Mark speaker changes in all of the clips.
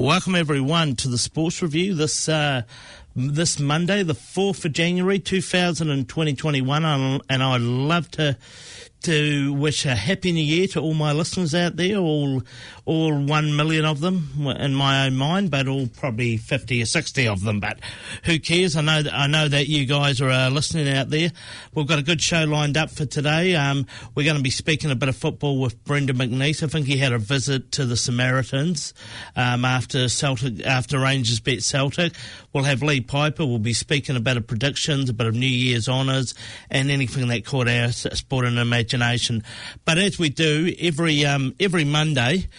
Speaker 1: Welcome everyone to the Sports Review this Monday, the 4th of January 2021, and I'd love to wish a happy new year to all my listeners out there, all 1 million of them in my own mind, but all probably 50 or 60 of them, but who cares? I know that you guys are listening out there. We've got a good show lined up for today. We're going to be speaking a bit of football with Brendan McNeese. I think he had a visit to the Samaritans after Rangers beat Celtic. We'll have Lee Piper. We'll be speaking a bit of predictions, a bit of New Year's honours, and anything that caught our sporting imagination. But as we do every Monday,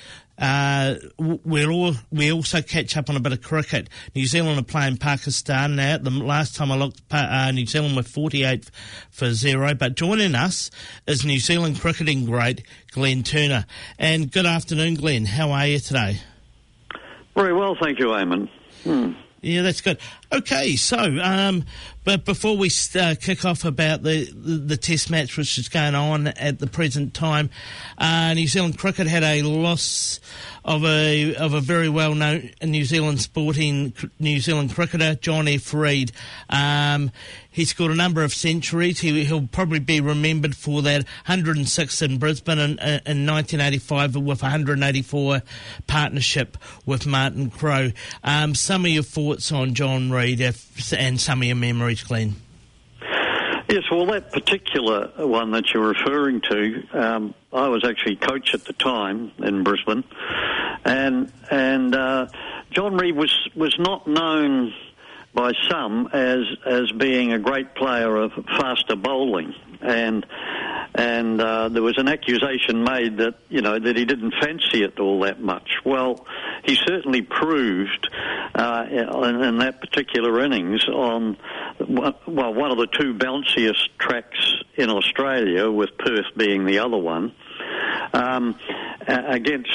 Speaker 1: we also catch up on a bit of cricket. New Zealand are playing Pakistan now. The last time I looked, New Zealand were 48-0. But joining us is New Zealand cricketing great Glenn Turner. And good afternoon, Glenn. How are you today?
Speaker 2: Very well, thank you, Eamon.
Speaker 1: Yeah, that's good. Okay, so, but before we kick off about the Test match which is going on at the present time, New Zealand cricket had a loss of a very well-known New Zealand cricketer, John F. Reid. He scored a number of centuries. He'll probably be remembered for that 106 in Brisbane in 1985 with 184 partnership with Martin Crowe. Some of your thoughts on John Reid and some of your memories, Glenn?
Speaker 2: Yes, well, that particular one that you're referring to, I was actually coach at the time in Brisbane, and John Reid was not known by some as being a great player of faster bowling, and there was an accusation made that that he didn't fancy it all that much. Well, he certainly proved in that particular innings on one of the two bounciest tracks in Australia, with Perth being the other one, against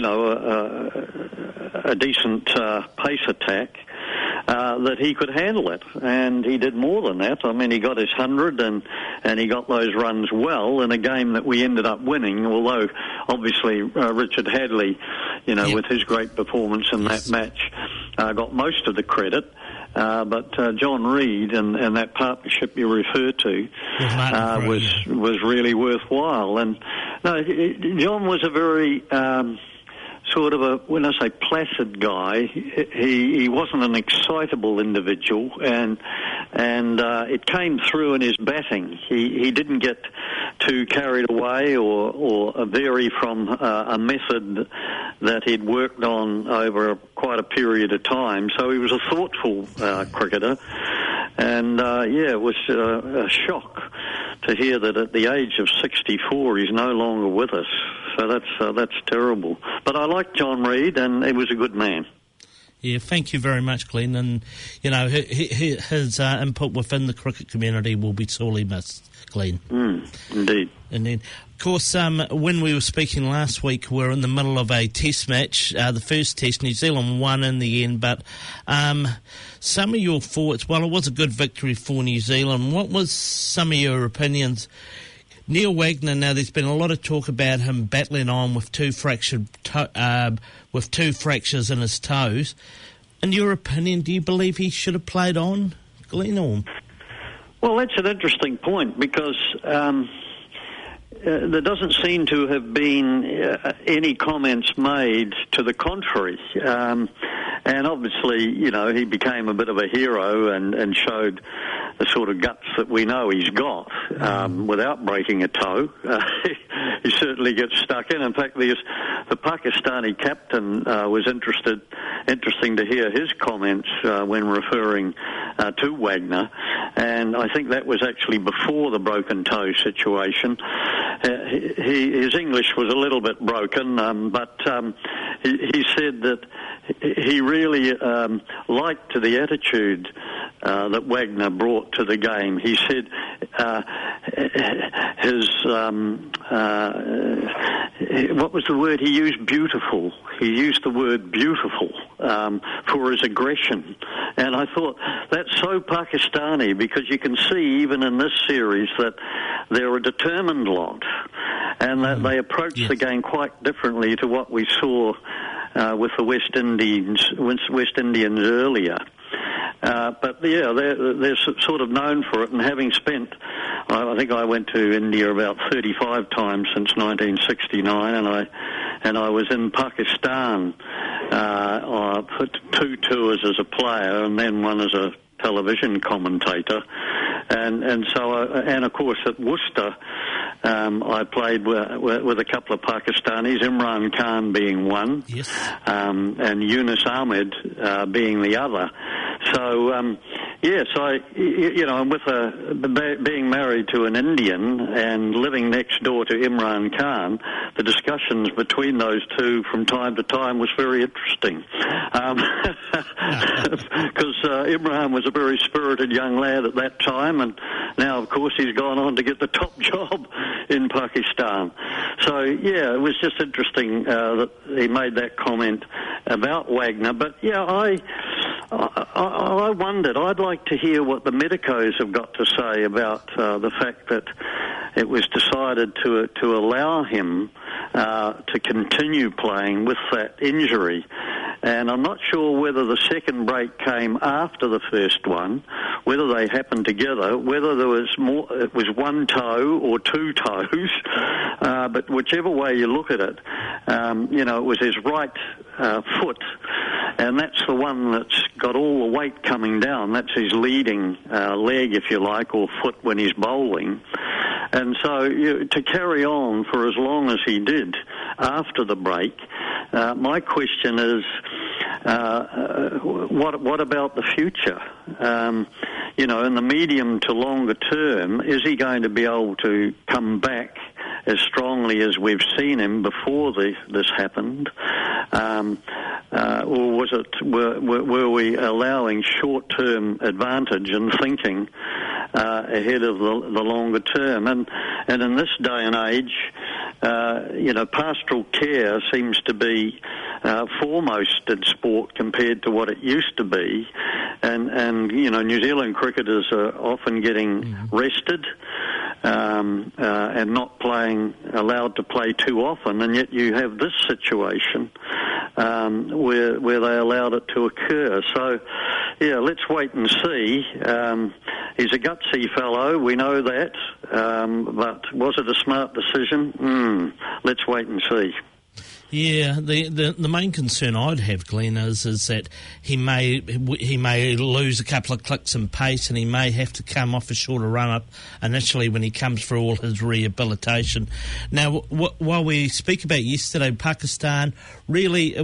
Speaker 2: a decent pace attack. That he could handle it, and he did more than that. I mean, he got his 100 and he got those runs well in a game that we ended up winning, although obviously Richard Hadley, with his great performance in that match, got most of the credit. But John Reid and that partnership you refer to was really worthwhile. And no, John was a very sort of when I say placid guy, he wasn't an excitable individual, and it came through in his batting. He didn't get too carried away or vary from a method that he'd worked on over quite a period of time. So he was a thoughtful cricketer, and it was a shock to hear that at the age of 64 he's no longer with us. So that's terrible. But I like John Reid, and he was a good man.
Speaker 1: Yeah, thank you very much, Glenn. And, his input within the cricket community will be sorely missed, Glenn.
Speaker 2: Indeed.
Speaker 1: And then, of course, when we were speaking last week, we were in the middle of a test match, the first test. New Zealand won in the end, but some of your thoughts, well, it was a good victory for New Zealand. What was some of your opinions? Neil Wagner, now there's been a lot of talk about him battling on with two fractures in his toes. In your opinion, do you believe he should have played on, Glenn? Or?
Speaker 2: Well, that's an interesting point, because there doesn't seem to have been any comments made to the contrary. And obviously, he became a bit of a hero and showed the sort of guts that we know he's got without breaking a toe. He certainly gets stuck in. In fact, the Pakistani captain was interesting to hear his comments when referring to Wagner, and I think that was actually before the broken toe situation. His English was a little bit broken, but he said that he really liked the attitude that Wagner brought to the game. He said what was the word he used? Beautiful. He used the word beautiful for his aggression. And I thought, that's so Pakistani, because you can see even in this series that they're a determined lot, and that they approach the game quite differently to what we saw with the West Indians earlier. But yeah, they're sort of known for it, and having spent, I think I went to India about 35 times since 1969, and I was in Pakistan for 2 tours as a player and then one as a television commentator, and of course at Worcester I played with a couple of Pakistanis, Imran Khan being one,
Speaker 1: yes,
Speaker 2: and Yunus Ahmed being the other. So yes, and with being married to an Indian and living next door to Imran Khan, the discussions between those two from time to time was very interesting, because Imran was a very spirited young lad at that time, and now of course he's gone on to get the top job in Pakistan. So yeah, it was just interesting that he made that comment about Wagner. But yeah, I wondered, I'd like to hear what the medicos have got to say about the fact that it was decided to allow him to continue playing with that injury. And I'm not sure whether the second break came after the first one, whether they happened together, whether there was it was one toe or two toes, but whichever way you look at it, it was his right foot, and that's the one that's got all the weight coming down. That's his leading leg, if you like, or foot when he's bowling. And so to carry on for as long as he did after the break, my question is, what about the future? In the medium to longer term, is he going to be able to come back as strongly as we've seen him before this happened? Or were we allowing short-term advantage and thinking ahead of the longer term? And in this day and age, pastoral care seems to be foremost in sport compared to what it used to be. And New Zealand cricketers are often getting rested and not allowed to play too often, and yet you have this situation where they allowed it to occur. So, yeah, let's wait and see. He's a gutsy fellow, we know that, but was it a smart decision? Let's wait and see.
Speaker 1: Yeah, the main concern I'd have, Glenn, is that he may lose a couple of clicks in pace, and he may have to come off a shorter run-up initially when he comes through all his rehabilitation. Now, while we speak about yesterday, Pakistan, really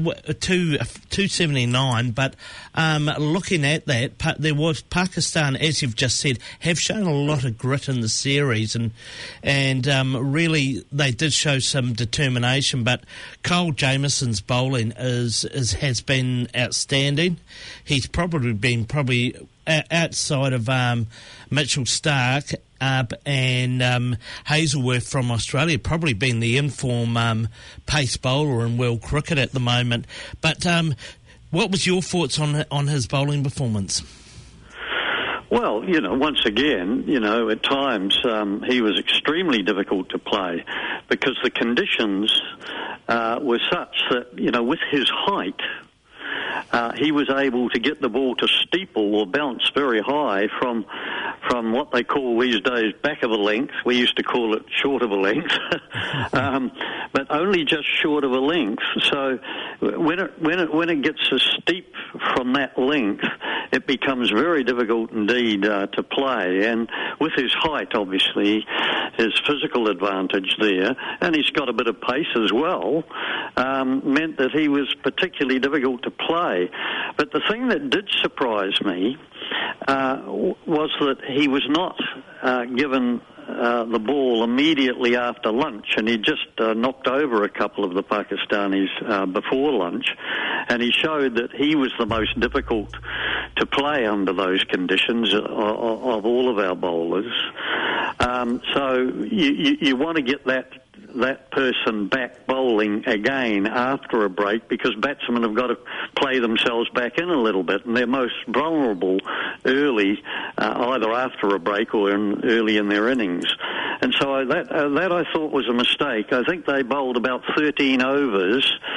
Speaker 1: 279, but looking at that, there was Pakistan, as you've just said, have shown a lot of grit in the series, and really they did show some determination, but Cole Jamieson's bowling has been outstanding. He's probably been outside of Mitchell Starc and Hazelworth from Australia, probably been the in-form pace bowler in world cricket at the moment. But what was your thoughts on his bowling performance?
Speaker 2: Well, once again, at times he was extremely difficult to play because the conditions were such that, with his height, he was able to get the ball to steeple or bounce very high from what they call these days back of a length. We used to call it short of a length, but only just short of a length. So when it gets as steep from that length, it becomes very difficult indeed to play. And with his height, obviously, his physical advantage there, and he's got a bit of pace as well, meant that he was particularly difficult to play. But the thing that did surprise me was that he was not given the ball immediately after lunch, and he just knocked over a couple of the Pakistanis before lunch, and he showed that he was the most difficult to play under those conditions of all of our bowlers. So you want to get that person back bowling again after a break, because batsmen have got to play themselves back in a little bit, and they're most vulnerable early, either after a break or early in their innings. And so that I thought was a mistake. I think they bowled about 13 overs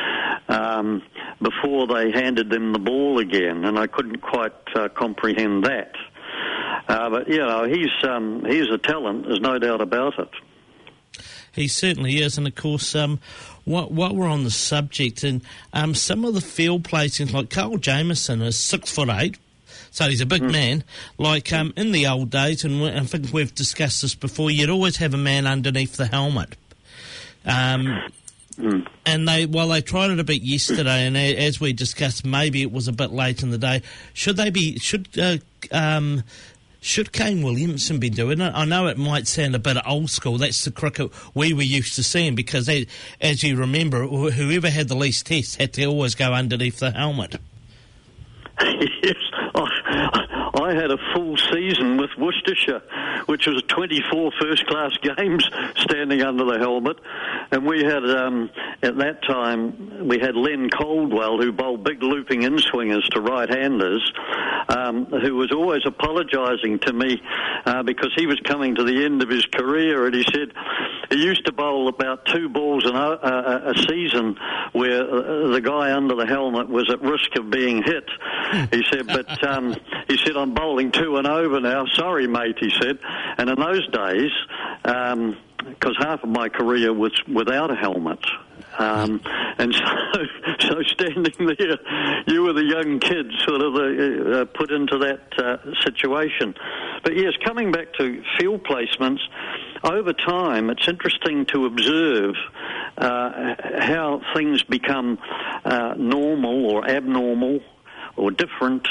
Speaker 2: before they handed them the ball again, and I couldn't quite comprehend that. But he's a talent. There's no doubt about it.
Speaker 1: He certainly is, and of course, what we're on the subject, and some of the field placings, like Carl Jameson is 6'8", so he's a big man. Like in the old days, and I think we've discussed this before, you'd always have a man underneath the helmet. And they tried it a bit yesterday, and as we discussed, maybe it was a bit late in the day. Should Kane Williamson be doing it? I know it might sound a bit old school. That's the cricket we were used to seeing, because as you remember, whoever had the least tests had to always go underneath the helmet.
Speaker 2: Yes, I had a full season with Worcestershire, which was 24 first-class games standing under the helmet. And we had, at that time, we had Len Caldwell, who bowled big looping in-swingers to right-handers, who was always apologising to me because he was coming to the end of his career, and he said he used to bowl about 2 balls a season where the guy under the helmet was at risk of being hit. He said, but he said, I'm bowling 2 and over now. Sorry, mate, he said. And in those days, because half of my career was without a helmet, and so standing there, you were the young kids sort of put into that situation. But yes, coming back to field placements, over time, it's interesting to observe how things become normal or abnormal or different,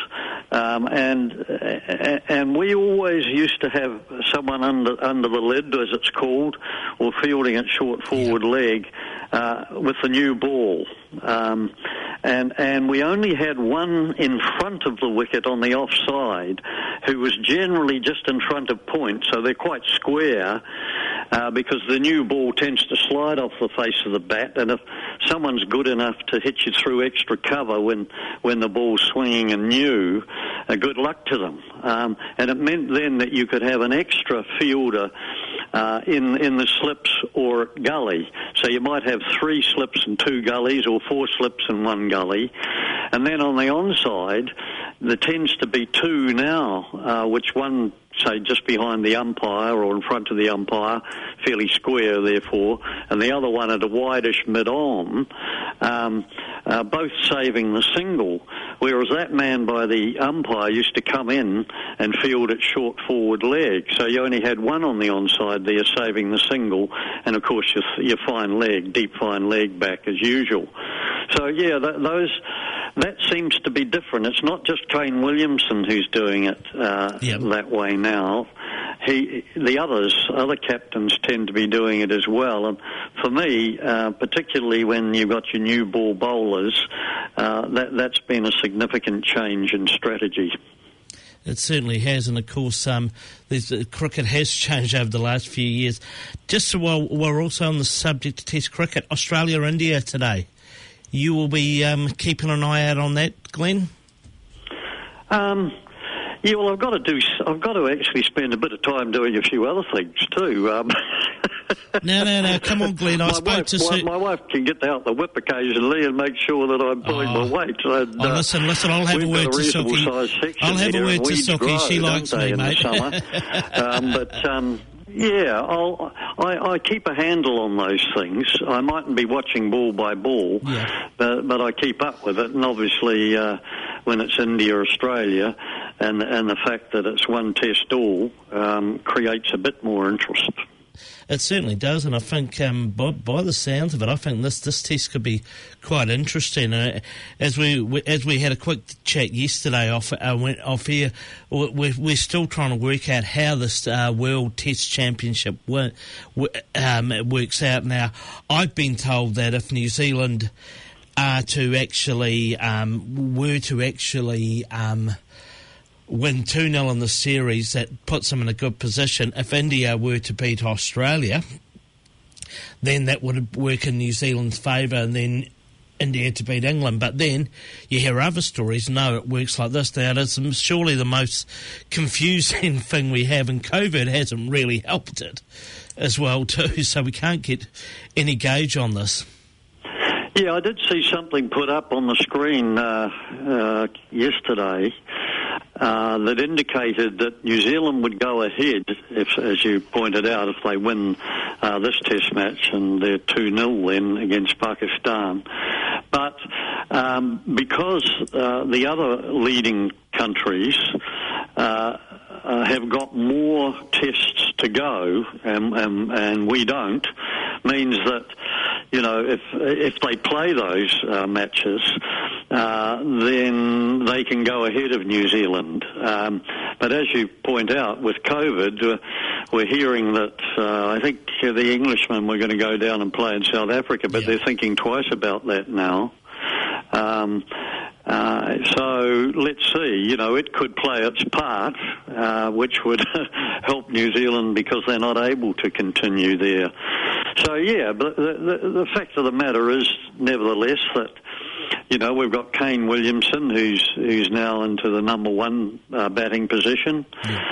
Speaker 2: and we always used to have someone under the lid, as it's called, or fielding at short forward leg with the new ball, and we only had one in front of the wicket on the offside, who was generally just in front of point, so they're quite square. Because the new ball tends to slide off the face of the bat, and if someone's good enough to hit you through extra cover when the ball's swinging and new, good luck to them. And it meant then that you could have an extra fielder in the slips or gully. So you might have 3 slips and 2 gullies, or 4 slips and 1 gully. And then on the onside, there tends to be 2 now, which one, say, just behind the umpire or in front of the umpire, fairly square, therefore, and the other one at a wideish mid-on, both saving the single, whereas that man by the umpire used to come in and field at short forward leg. So you only had one on the onside there saving the single, and of course your fine leg, deep fine leg back as usual. So yeah, that seems to be different. It's not just Kane Williamson who's doing it that way now. The other captains tend to be doing it as well. And for me, particularly when you've got your new ball bowlers, that's been a significant change in strategy.
Speaker 1: It certainly has, and of course, cricket has changed over the last few years. Just while we're also on the subject of Test cricket, Australia-India today. You will be keeping an eye out on that, Glenn?
Speaker 2: Yeah, well, I've got to actually spend a bit of time doing a few other things too.
Speaker 1: No, come on, Glenn.
Speaker 2: My wife can get out the whip occasionally and make sure that I'm pulling my weight. And,
Speaker 1: listen, I'll have a word to Sophie. I'll have a word to Sophie. She likes me, mate.
Speaker 2: Yeah, I keep a handle on those things. I mightn't be watching ball by ball, but I keep up with it. And obviously, when it's India or Australia, and the fact that it's one test all, creates a bit more interest.
Speaker 1: It certainly does, and I think by the sounds of it, I think this test could be quite interesting. As we had a quick chat yesterday off here, we're still trying to work out how this World Test Championship works out. Now, I've been told that if New Zealand were to actually win 2-0 in the series, that puts them in a good position. If India were to beat Australia, then that would work in New Zealand's favour, and then India to beat England. But then you hear other stories. No, it works like this. That is surely the most confusing thing we have, and COVID hasn't really helped it as well too, so we can't get any gauge on this.
Speaker 2: Yeah, I did see something put up on the screen yesterday that indicated that New Zealand would go ahead, if, as you pointed out, if they win this Test match, and they're 2-0 then against Pakistan. But because the other leading countries have got more tests to go, and we don't, means that, you know, if they play those matches, then they can go ahead of New Zealand. But as you point out, with COVID, we're hearing that I think the Englishmen were going to go down and play in South Africa, but they're thinking twice about that now. So let's see, you know, it could play its part, which would help New Zealand because they're not able to continue there. So, yeah, but the fact of the matter is, nevertheless, that, you know, we've got Kane Williamson, who's now into the number one batting position.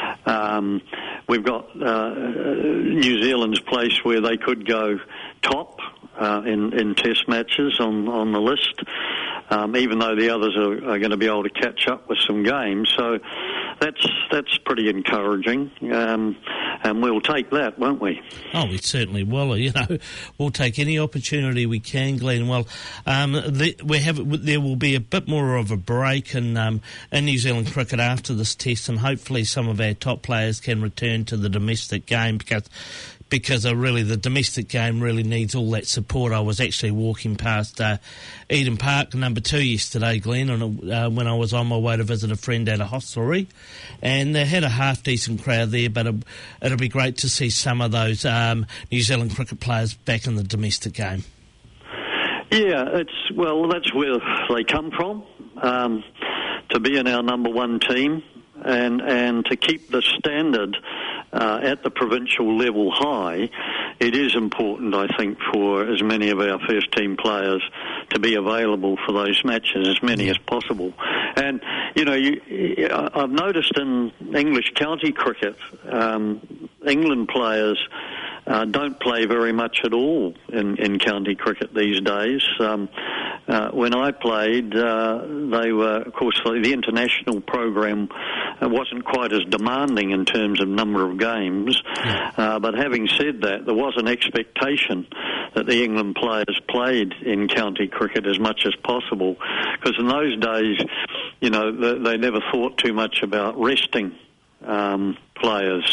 Speaker 2: We've got New Zealand's place where they could go top in Test matches on the list, even though the others are going to be able to catch up with some games. So that's pretty encouraging, and we'll take that, won't we?
Speaker 1: Oh, we certainly will. You know, we'll take any opportunity we can, Glenn. Well, there will be a bit more of a break in New Zealand cricket after this Test, and hopefully some of our top players can return to the domestic game because really the domestic game really needs all that support. I was actually walking past Eden Park number 2 yesterday, Glenn, and when I was on my way to visit a friend at a hostelry, and they had a half-decent crowd there, but it'll be great to see some of those New Zealand cricket players back in the domestic game.
Speaker 2: Yeah, that's where they come from, to be in our number one team, and to keep the standard at the provincial level high. It is important, I think, for as many of our first team players to be available for those matches, as many as possible. And, you know, I've noticed in English county cricket, England players don't play very much at all in county cricket these days. When I played, they were, of course, the international program wasn't quite as demanding in terms of number of games. But having said that, there was an expectation that the England players played in county cricket as much as possible, because in those days, you know, they never thought too much about resting players.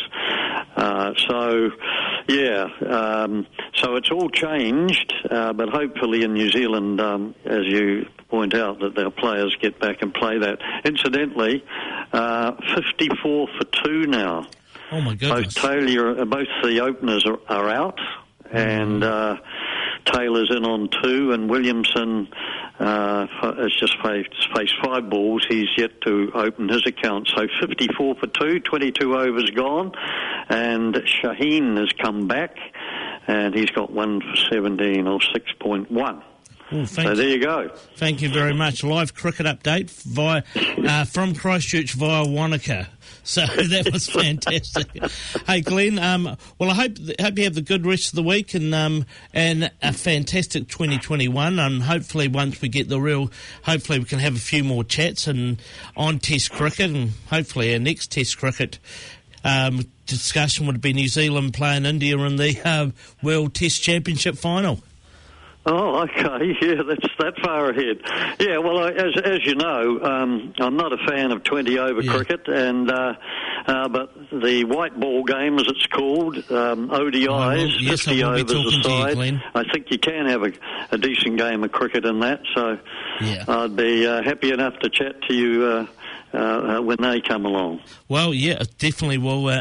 Speaker 2: So it's all changed, but hopefully in New Zealand, as you point out, that their players get back and play that. Incidentally, 54 for 2 now.
Speaker 1: Oh my goodness!
Speaker 2: Both the openers are out, and Taylor's in on 2, and Williamson has just faced 5 balls. He's yet to open his account. So 54 for 2, 22 overs gone, and Shaheen has come back, and he's got 1 for 17 or 6.1. So there you go. Thank you very much.
Speaker 1: Live cricket update from Christchurch via Wanaka. So that was fantastic. Hey, Glenn, well, I hope you have the good rest of the week and a fantastic 2021. And hopefully once we get hopefully we can have a few more chats on Test cricket, and hopefully our next Test cricket discussion would be New Zealand playing India in the World Test Championship final.
Speaker 2: Oh, okay. Yeah, that's that far ahead. Yeah, well, as you know, I'm not a fan of 20-over cricket, and but the white ball game, as it's called, ODIs, 50 overs a side. I think you can have a decent game of cricket in that. So I'd be happy enough to chat to you when they come along.
Speaker 1: Well, yeah, definitely will. We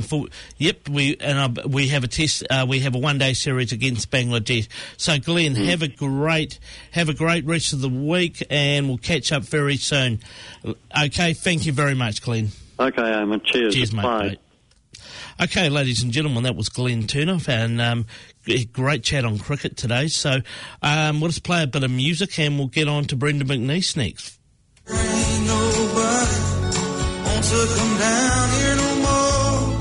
Speaker 1: have a test. We have a one-day series against Bangladesh. So, Glenn, have a great rest of the week, and we'll catch up very soon. Okay, thank you very much, Glenn.
Speaker 2: Okay, Eamon. Cheers,
Speaker 1: mate. Bye. Okay, ladies and gentlemen, that was Glenn Turner, and great chat on cricket today. So, we'll just play a bit of music, and we'll get on to Brenda McNeese next.
Speaker 3: Ain't nobody wants to come down here no more.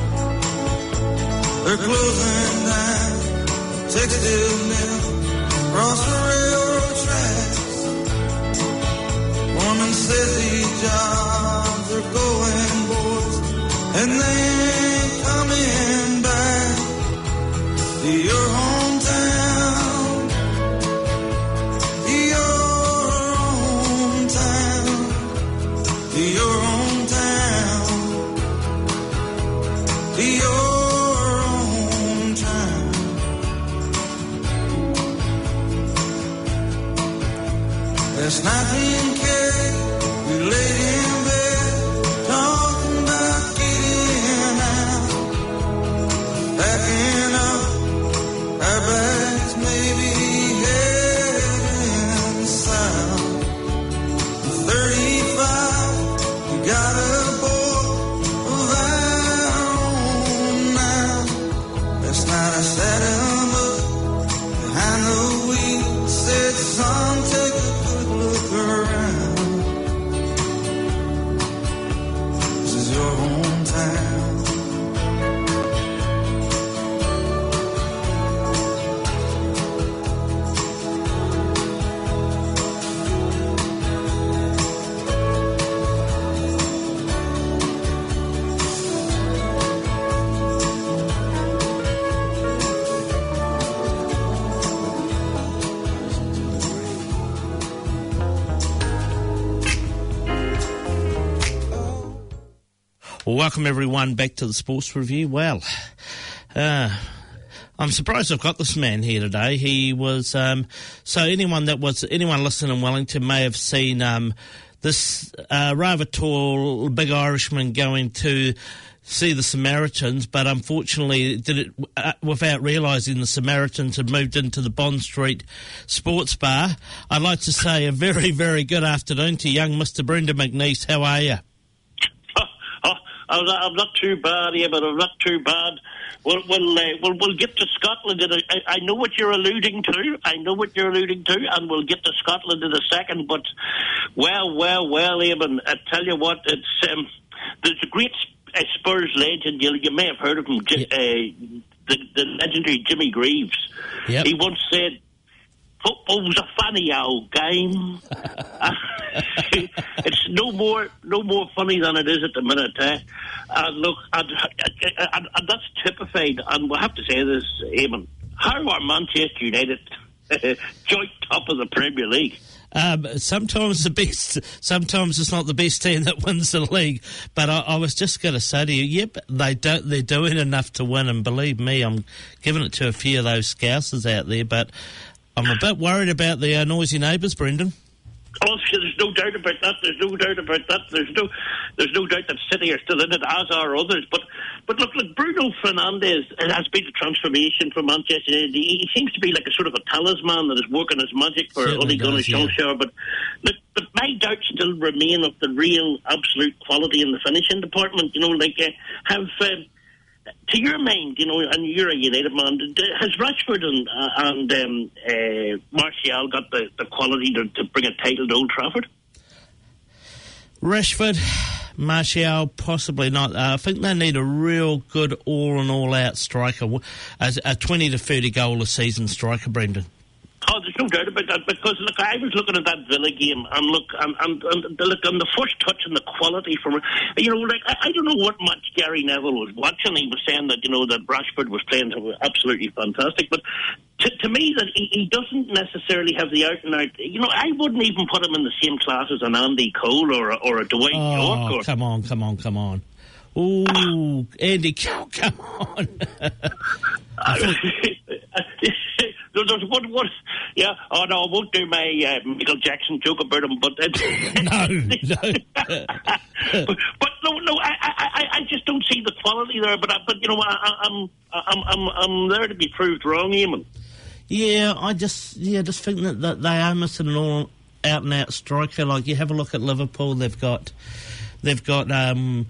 Speaker 3: They're closing down textile mill. across the railroad tracks. Woman said these jobs are going, boys, and they ain't coming back to your hometown, your hometown, your hometown, your hometown. Last night me and Kay, we laid in bed, talking about getting out, packing up our bags, maybe heading south. 35, we got a boy of our own now. Last night I sat him up behind the wheel, said, son, take a good look around. This is your hometown.
Speaker 1: Well, welcome everyone back to the Sports Review. Well, I'm surprised I've got this man here today. He was, so anyone listening in Wellington may have seen this rather tall, big Irishman going to see the Samaritans, but unfortunately did it without realising the Samaritans had moved into the Bond Street Sports Bar. I'd like to say a very, very good afternoon to young Mr. Brendan McNeese. How are you?
Speaker 4: I'm not too bad here, but I'm not too bad. We'll get to Scotland. I know what you're alluding to. And we'll get to Scotland in a second. But, well, Eamon, I tell you what, it's there's a great Spurs legend. You may have heard of him, the legendary Jimmy Greaves.
Speaker 1: Yep.
Speaker 4: He once said, football's a funny old game. It's no more funny than it is at the minute. Look, and that's typified. And we'll have to say this, Eamon. How are Manchester United joint top of the Premier League?
Speaker 1: Sometimes it's not the best team that wins the league. But I was just going to say to you, yep, they're doing enough to win. And believe me, I'm giving it to a few of those Scousers out there. But I'm a bit worried about the noisy neighbours, Brendan.
Speaker 4: Oh, there's no doubt about that. There's no doubt that City are still in it, as are others. But look, Bruno Fernandes has been a transformation for Manchester United. He seems to be like a sort of a talisman that is working his magic for Ole Gunnar Solskjaer. But my doubts still remain of the real absolute quality in the finishing department. To your mind, and you're a United man, has Rashford and Martial got the quality to bring a title to Old Trafford?
Speaker 1: Rashford, Martial, possibly not. I think they need a real good all-in-all-out striker, a 20 to 30 goal a season striker, Brendan.
Speaker 4: Oh, there's no doubt about that, because look, I was looking at that Villa game, and look, and the first touch and the quality from it, I don't know what much Gary Neville was watching. He was saying that that Rashford was playing absolutely fantastic, but to me that he doesn't necessarily have the out and out. I wouldn't even put him in the same class as an Andy Cole or a Dwight York.
Speaker 1: Oh, come on. Ooh, Andy Cole, come on.
Speaker 4: There's one, yeah. Oh no, I won't do my Michael Jackson joke about him, but
Speaker 1: no.
Speaker 4: but no, I just don't see the quality there. But I'm there to be proved wrong, Eamon.
Speaker 1: Yeah, I just think that they are missing an all out and out striker. Like, you have a look at Liverpool, they've got Salah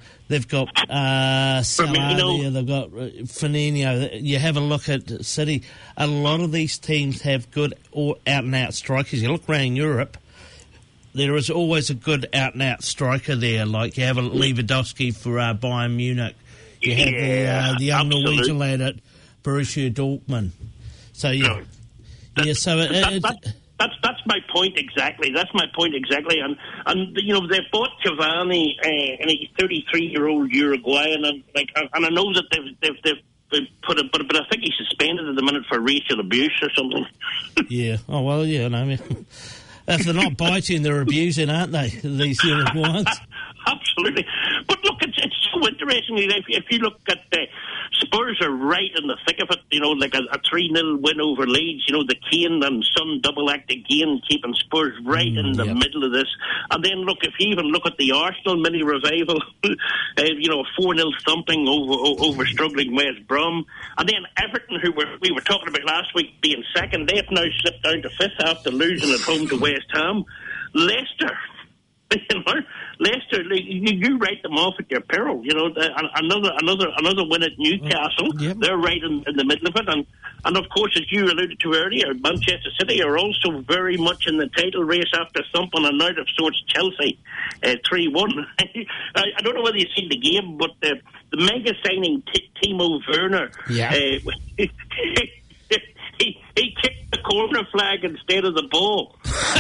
Speaker 1: there, they've got Firmino. You have a look at City. A lot of these teams have good out-and-out strikers. You look around Europe, there is always a good out-and-out striker there. Like, you have a Lewandowski for Bayern Munich. You have the young Norwegian lad at Borussia Dortmund. So, yeah. Yeah, so
Speaker 4: That's my point exactly. And you know, they've bought Cavani, and he's 33-year-old Uruguayan, and I know that they've put a, but I think he's suspended at the minute for racial abuse or something.
Speaker 1: Yeah. Oh well, yeah. No, I mean, if they're not biting, they're abusing, aren't they? These Uruguayans.
Speaker 4: Absolutely. But look, it's so interesting. If you look at Spurs are right in the thick of it, you know, like a 3-0 win over Leeds, you know, the Kane and Son double act again, keeping Spurs right in the middle of this. And then look, if you even look at the Arsenal mini revival, you know, 4-0 thumping over struggling West Brom. And then Everton, who we were talking about last week being second, they've now slipped down to fifth after losing at home to West Ham. Leicester, you know, Leicester, you write them off at your peril. You know, another win at Newcastle. Yep. They're right in the middle of it, and of course, as you alluded to earlier, Manchester City are also very much in the title race after thumping and out of sorts Chelsea 3-1. I don't know whether you've seen the game, but the mega signing Timo Werner. Yeah. He kicked the corner flag instead of the ball.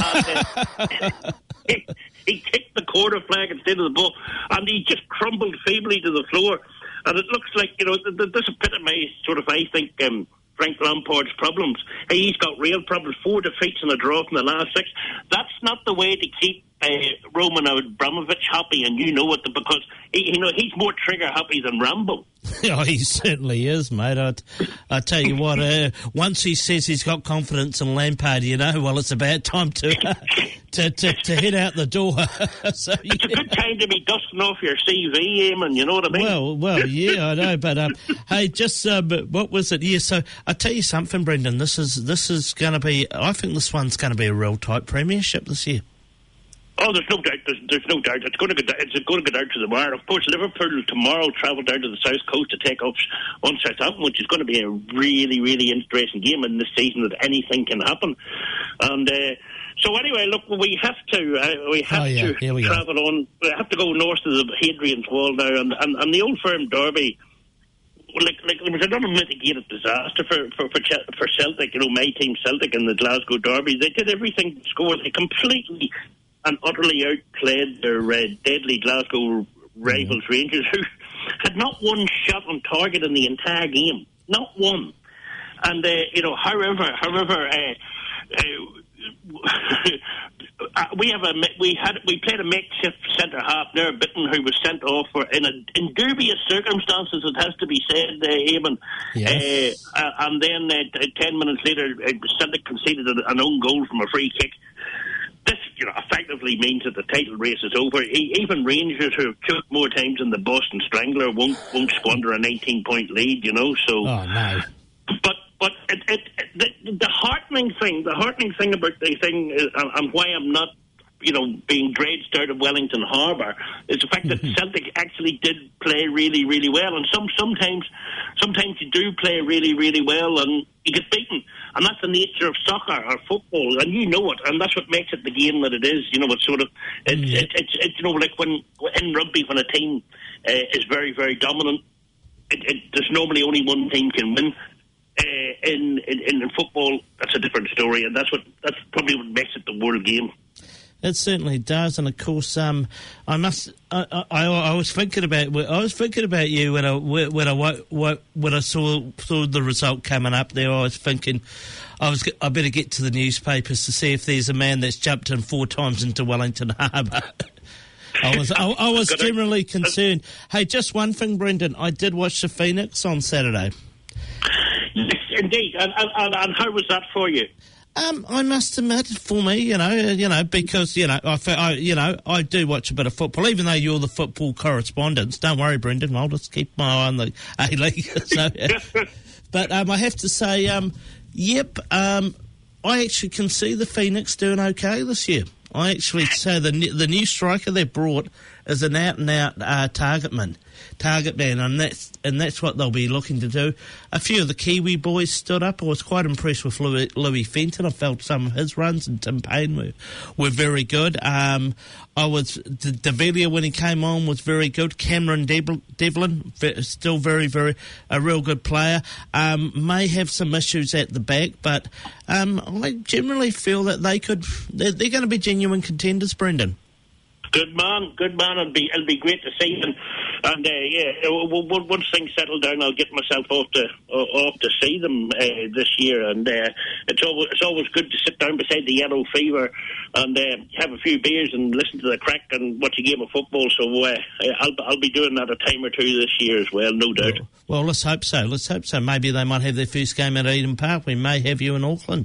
Speaker 4: He kicked the corner flag instead of the ball, and he just crumbled feebly to the floor. And it looks like, you know, this epitomizes sort of, I think, Frank Lampard's problems. He's got real problems. 4 defeats and a draw from the last 6. That's not the way to keep Roman Abramovich happy, and you know it, because he's more trigger happy than Rambo.
Speaker 1: Oh, he certainly is, mate. I tell you what, once he says he's got confidence in Lampard, you know, well, it's about time to head out the door. So,
Speaker 4: it's a good time to be dusting off your CV, Eamon, you know what I mean?
Speaker 1: Well, yeah, I know, but hey, just what was it? Yeah, so I tell you something, Brendan. This is going to be. I think this one's going to be a real tight premiership this year.
Speaker 4: Oh, there's no doubt. There's no doubt. It's going to go down to the wire. Of course, Liverpool tomorrow travel down to the south coast to take up on Southampton, which is going to be a really, really interesting game in this season. That anything can happen. And so anyway, look, we have to travel on. We have to go north of the Hadrian's Wall now, and the Old Firm derby. Like there was another mitigated disaster for Celtic. You know, my team Celtic in the Glasgow derby. They did everything to score. They completely and utterly outplayed their deadly Glasgow rivals Rangers, who had not one shot on target in the entire game, not one. And however, we played a makeshift centre half there, Bitton, who was sent off in dubious circumstances. It has to be said, Eamon. Yes. And then 10 minutes later, Celtic conceded an own goal from a free kick. This, you know, effectively means that the title race is over. Even Rangers, who have choked more times than the Boston Strangler, won't squander a 19-point lead. You know, so. Oh no. But the heartening thing about the thing is, and why I'm not, you know, being dredged out of Wellington Harbour, is the fact that Celtic actually did play really, really well. And sometimes you do play really, really well, and you get beaten. And that's the nature of soccer or football, and you know it, and that's what makes it the game that it is. You know, it's sort of it's you know, like when in rugby, when a team is very, very dominant, there's normally only one team can win. In football, that's a different story, and that's probably what makes it the world game.
Speaker 1: It certainly does, and of course, I was thinking about you when I saw the result coming up there. I was thinking, I better get to the newspapers to see if there's a man that's jumped in 4 times into Wellington Harbour. I was generally concerned. Hey, just one thing, Brendan. I did watch the Phoenix on Saturday.
Speaker 4: Yes, indeed. And how was that for you?
Speaker 1: I must admit, for me, you know, because I do watch a bit of football, even though you're the football correspondent. Don't worry, Brendan, I'll just keep my eye on the A-League. So, but I have to say, I actually can see the Phoenix doing okay this year. I actually say the new striker they brought is an out-and-out target man, and that's what they'll be looking to do. A few of the Kiwi boys stood up. I was quite impressed with Louis Fenton. I felt some of his runs, and Tim Payne were very good. Davilia, when he came on, was very good. Cameron Devlin, still very, very a real good player. May have some issues at the back, but I generally feel that they're going to be genuine contenders, Brendan.
Speaker 4: Good man. It'll be great to see them. And once things settle down, I'll get myself off to see them this year. And it's always good to sit down beside the Yellow Fever and have a few beers and listen to the crack and watch a game of football. So I'll be doing that a time or two this year as well, no doubt.
Speaker 1: Well, let's hope so. Maybe they might have their first game at Eden Park. We may have you in Auckland.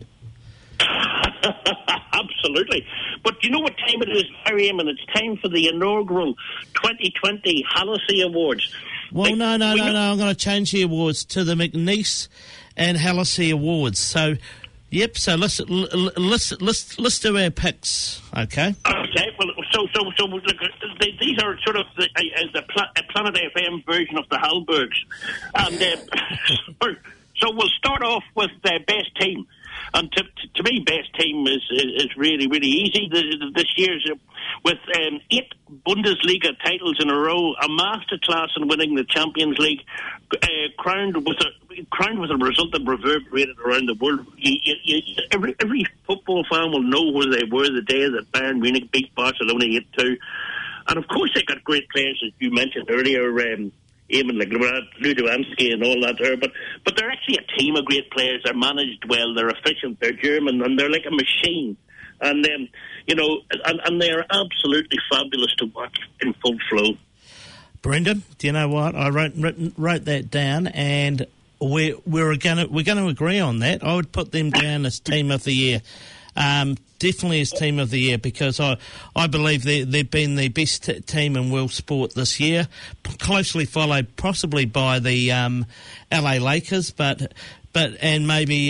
Speaker 4: Absolutely. But you know what time it is now, Eamon? It's time for the inaugural 2020 Hallisey Awards.
Speaker 1: Well, no. I'm going to change the awards to the McNeice and Hallisey Awards. So, yep. So let's do our picks. Okay.
Speaker 4: Okay. Well, so look, these are sort of the Planet FM version of the Halbergs, and so we'll start off with the best team. And to me, best team is really, really easy. This year's with 8 Bundesliga titles in a row, a masterclass in winning the Champions League, crowned with a result that reverberated around the world. Every football fan will know where they were the day that Bayern Munich beat Barcelona 8-2. And of course, they got great players, as you mentioned earlier. Eamon, like Ludowanski and all that there, but they're actually a team of great players. They're managed well, they're efficient, they're German, and they're like a machine. And and they're absolutely fabulous to watch in full flow.
Speaker 1: Brendan, do you know what? I wrote that down, and we're going to agree on that. I would put them down as team of the year. Definitely as team of the year, because I believe they've been the best team in world sport this year, closely followed possibly by the LA Lakers, but maybe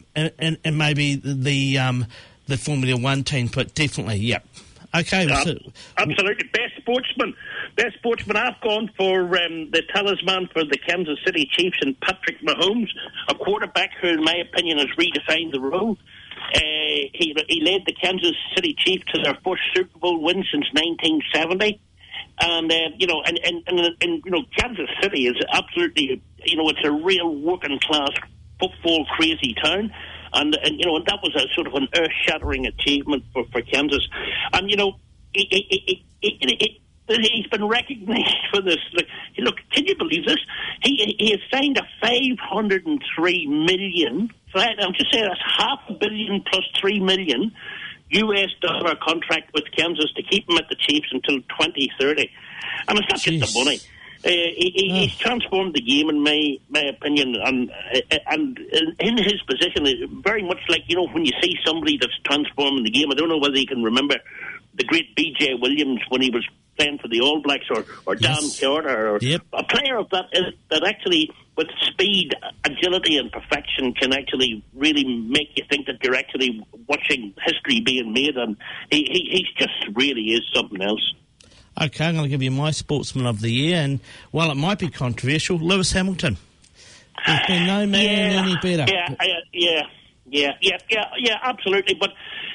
Speaker 1: the Formula One team, but definitely, yep. Okay.
Speaker 4: Absolutely. Best sportsman. I've gone for the talisman for the Kansas City Chiefs and Patrick Mahomes, a quarterback who, in my opinion, has redefined the role. He led the Kansas City Chiefs to their first Super Bowl win since 1970, and Kansas City is absolutely, it's a real working class football crazy town, and that was a sort of an earth shattering achievement for Kansas, and he's been recognised for this. Look, can you believe this? He has signed a $503 million. I'm just saying that's $500 million plus $3 million US dollar contract with Kansas to keep him at the Chiefs until 2030. And it's not just the money. He's transformed the game, in my opinion, and in his position, very much like, when you see somebody that's transforming the game. I don't know whether you can remember the great B.J. Williams when he was playing for the All Blacks, or Dan Carter, or a player of that actually, with speed, agility and perfection, can actually really make you think that you're actually watching history being made, and he just really is something else.
Speaker 1: Okay, I'm going to give you my sportsman of the year, and while it might be controversial, Lewis Hamilton. There's been no man any better.
Speaker 4: Yeah, absolutely. But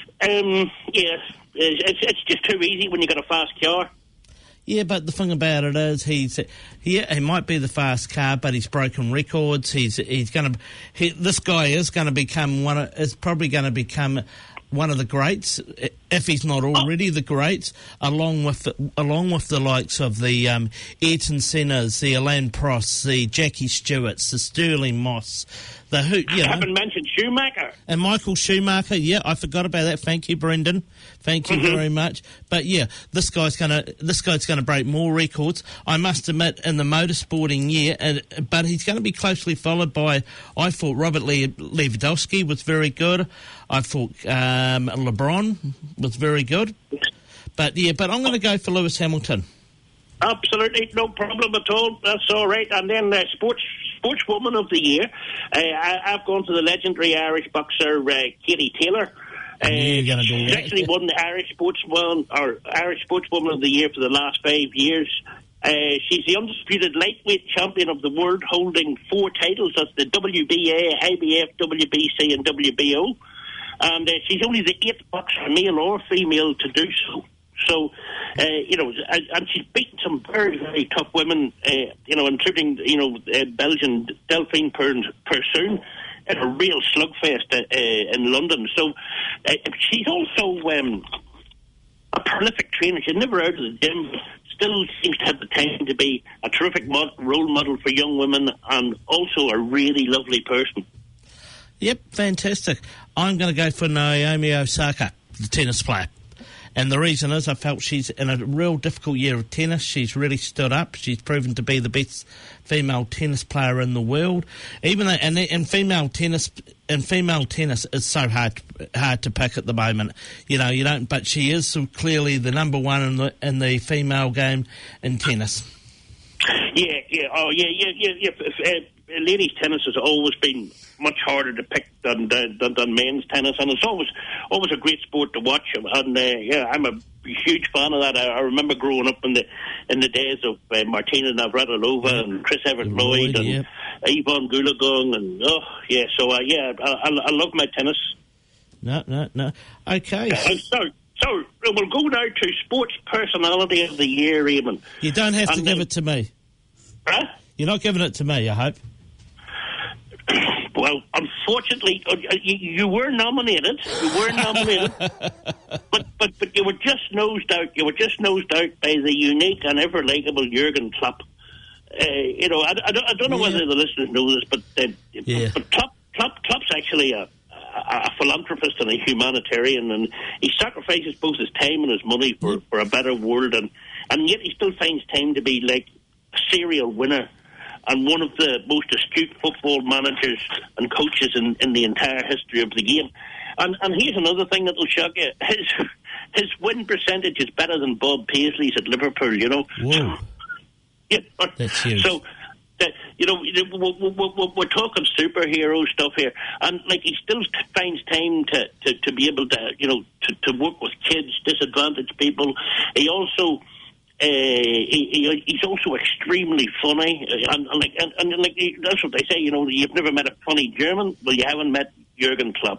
Speaker 4: it's just too easy when you got a fast car.
Speaker 1: Yeah, but the thing about it is, he might be the fast car, but he's broken records. This guy is going to become probably going to become one of the greats, if he's not already the greats, along with the likes of the Ayrton Sennas, the Alain Prost, the Jackie Stewarts, the Sterling Moss, I
Speaker 4: haven't mentioned Schumacher.
Speaker 1: And Michael Schumacher, I forgot about that. Thank you, Brendan. Thank you very much. But this guy's gonna break more records. I must admit, in the motorsporting year, but he's going to be closely followed by. I thought Robert Lewandowski was very good. I thought LeBron was very good. But I'm going to go for Lewis Hamilton.
Speaker 4: Absolutely, no problem at all. That's all right. And then sportswoman of the year, I've gone to the legendary Irish boxer Katie Taylor.
Speaker 1: I knew you were going to do
Speaker 4: She's
Speaker 1: that.
Speaker 4: actually won the Irish Sportswoman of the Year for the last 5 years. She's the undisputed lightweight champion of the world, holding 4 titles. That's the WBA, IBF, WBC, and WBO. And she's only the 8th boxer, male or female, to do so. So, and she's beaten some very, very tough women, including, Belgian Delphine Persoon in a real slugfest in London. So, she's also a prolific trainer. She's never out of the gym, but still seems to have the time to be a terrific role model for young women and also a really lovely person.
Speaker 1: Yep, fantastic. I'm going to go for Naomi Osaka, the tennis player. And the reason is I felt she's in a real difficult year of tennis. She's really stood up. She's proven to be the best female tennis player in the world. Even though, and female tennis is so hard to pick at the moment. You don't. But she is clearly the number one in the female game in tennis.
Speaker 4: Yeah. Oh, yeah. Ladies' tennis has always been much harder to pick than men's tennis, and it's always a great sport to watch. And I'm a huge fan of that. I remember growing up in the days of Martina Navratilova and Chris Evert-Lloyd and Yvonne Goolagong, and I love my tennis.
Speaker 1: No. Okay.
Speaker 4: So we'll go now to Sports Personality of the Year, Eamon.
Speaker 1: You don't have to give it to me.
Speaker 4: Huh?
Speaker 1: You're not giving it to me, I hope.
Speaker 4: Well, unfortunately, you were nominated. but you were just nosed out. You were just nosed out by the unique and ever likable Jurgen Klopp. I don't know whether the listeners know this, but Klopp's actually a philanthropist and a humanitarian, and he sacrifices both his time and his money for a better world, and yet he still finds time to be like a serial winner and one of the most astute football managers and coaches in the entire history of the game. And here's another thing that will shock you. His win percentage is better than Bob Paisley's at Liverpool,
Speaker 1: Whoa.
Speaker 4: Yeah.
Speaker 1: That's huge.
Speaker 4: So, we're talking superhero stuff here. And, he still finds time to be able to work with kids, disadvantaged people. He also... he's also extremely funny, and that's what they say. You've never met a funny German. Well, you haven't met Jurgen Klopp.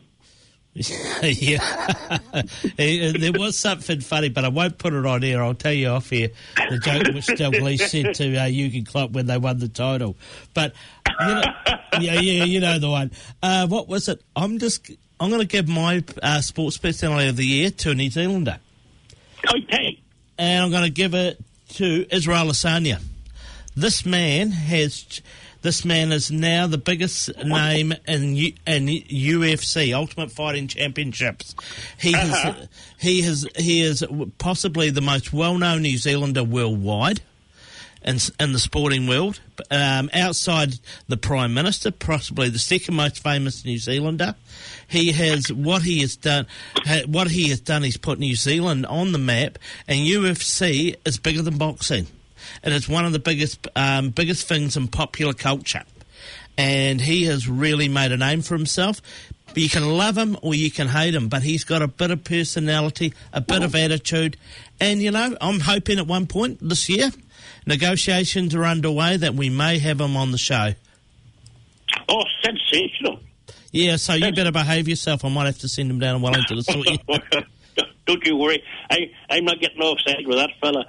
Speaker 1: Yeah, there was something funny, but I won't put it on here. I'll tell you off here the joke which Dalglish said to Jurgen Klopp when they won the title. But you know the one. What was it? I'm going to give my Sports Personality of the Year to a New Zealander.
Speaker 4: Okay.
Speaker 1: And I'm going to give it to Israel Adesanya. This man is now the biggest name in UFC, Ultimate Fighting Championships. He is possibly the most well-known New Zealander worldwide in the sporting world. Outside the Prime Minister, possibly the second most famous New Zealander. What he has done is put New Zealand on the map, and UFC is bigger than boxing. It is one of the biggest things in popular culture, and he has really made a name for himself. You can love him or you can hate him, but he's got a bit of personality, a bit of attitude, and I'm hoping at one point this year negotiations are underway that we may have him on the show.
Speaker 4: Oh, sensational.
Speaker 1: Yeah, so you better behave yourself. I might have to send him down to Wellington to sort you.
Speaker 4: Don't you worry. I'm not getting offside with that fella.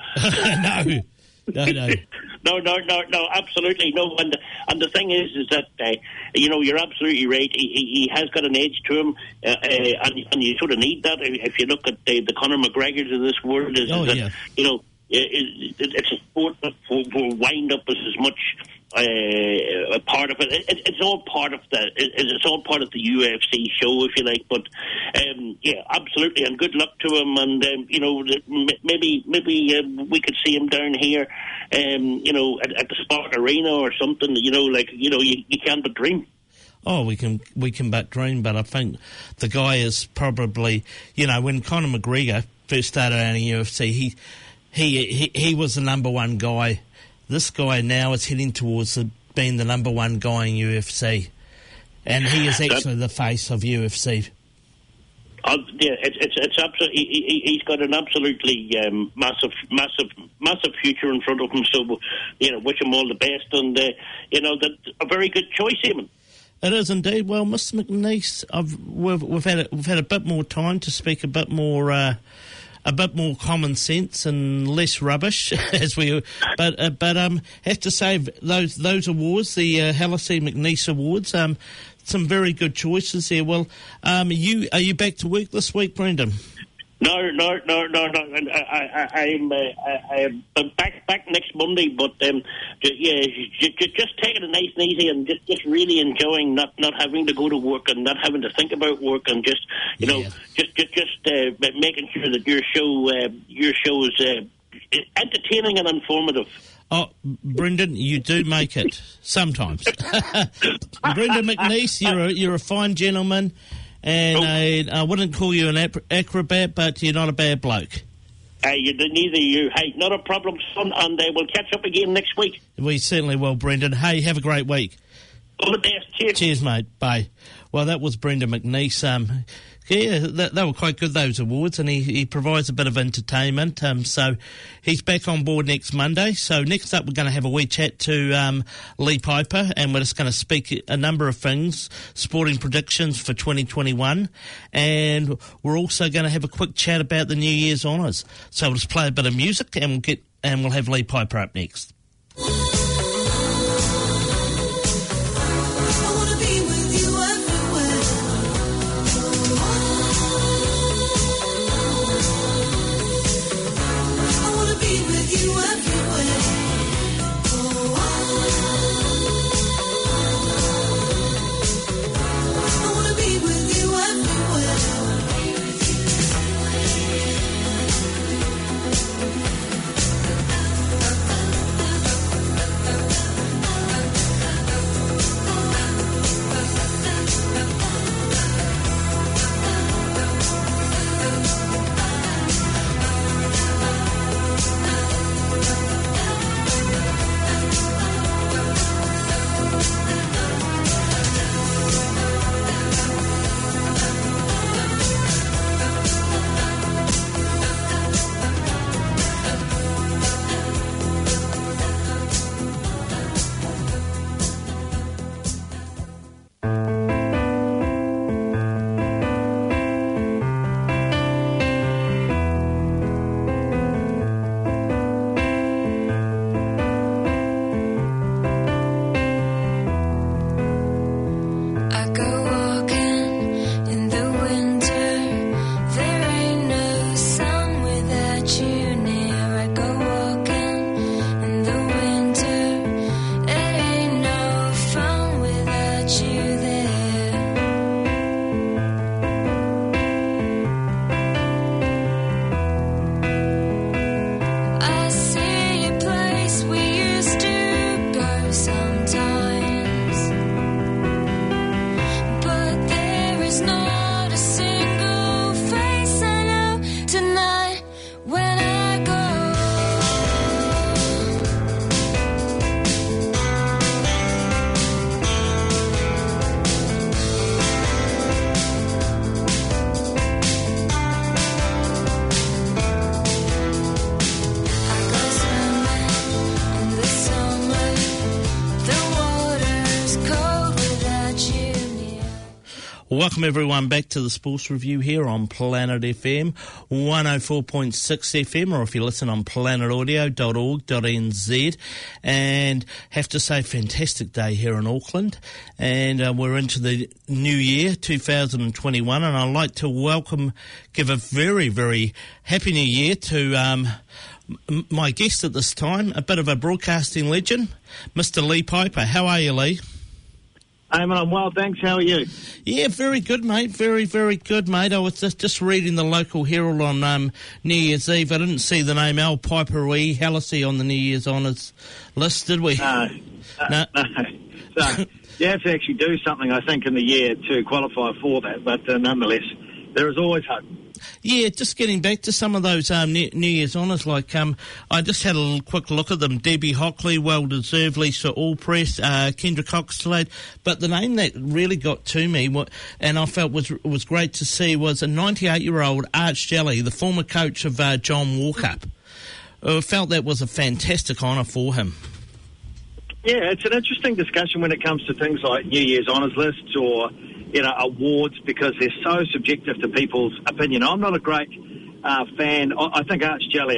Speaker 4: No, absolutely no. And the thing is that you're absolutely right. He has got an edge to him, and you sort of need that. If you look at the Conor McGregors of this world, it's a sport that will wind up as much a part of it. It's all part of the UFC show, if you like. But absolutely, and good luck to him. And maybe we could see him down here, at the Spark Arena or something. You can't but dream.
Speaker 1: Oh, we can but dream. But I think the guy is probably, when Conor McGregor first started out in UFC, he was the number one guy. This guy now is heading towards being the number one guy in UFC. And he is actually the face of UFC.
Speaker 4: It's absolutely. He's got an absolutely massive future in front of him. So, wish him all the best, and a very good choice, Eamon.
Speaker 1: It is indeed. Well, Mr. McNeice, we've had a bit more time to speak a bit more common sense and less rubbish, but have to say those awards, the Hallisey McNeice Awards, some very good choices there. Well, are you back to work this week, Brendan?
Speaker 4: No. I'm back next Monday, but just taking it nice and easy and just really enjoying not having to go to work and not having to think about work and just making sure that your show is entertaining and informative.
Speaker 1: Oh, Brendan, you do make it sometimes. Brendan McNeice, you're a fine gentleman, and I wouldn't call you an acrobat, but you're not a bad bloke.
Speaker 4: Neither you. Hey, not a problem, son, and we'll catch up again next week.
Speaker 1: We certainly will, Brendan. Hey, have a great week.
Speaker 4: All the best. Cheers.
Speaker 1: Cheers, mate. Bye. Well, that was Brendan McNeice. They were quite good, those awards, and he provides a bit of entertainment. So he's back on board next Monday. So next up, we're going to have a wee chat to Lee Piper, and we're just going to speak a number of things, sporting predictions for 2021, and we're also going to have a quick chat about the New Year's honours. So we'll just play a bit of music, and we'll have Lee Piper up next. Welcome everyone back to the Sports Review here on Planet FM 104.6 FM, or if you listen on planetaudio.org.nz. And have to say, fantastic day here in Auckland, and we're into the new year 2021, and I'd like to give a very, very happy new year to my guest at this time, a bit of a broadcasting legend, Mr. Lee Piper. How are you, Lee?
Speaker 5: I'm well, thanks. How are you?
Speaker 1: Yeah, very good, mate. Very, very good, mate. I was just reading the local Herald on New Year's Eve. I didn't see the name Al Piper Hallisey on the New Year's honours list, did we?
Speaker 5: No. So you have to actually do something, I think, in the year to qualify for that. But nonetheless, there is always hope.
Speaker 1: Yeah, just getting back to some of those New Year's honours, like I just had a quick look at them. Debbie Hockley, well-deserved. Lisa Allpress, Kendra Coxlade. But the name that really got to me, and I felt was great to see, was a 98-year-old Arch Jelly, the former coach of John Walkup. I felt that was a fantastic honour for him.
Speaker 5: Yeah, it's an interesting discussion when it comes to things like New Year's honours lists or awards, because they're so subjective to people's opinion. I'm not a great fan. I think Arch Jelly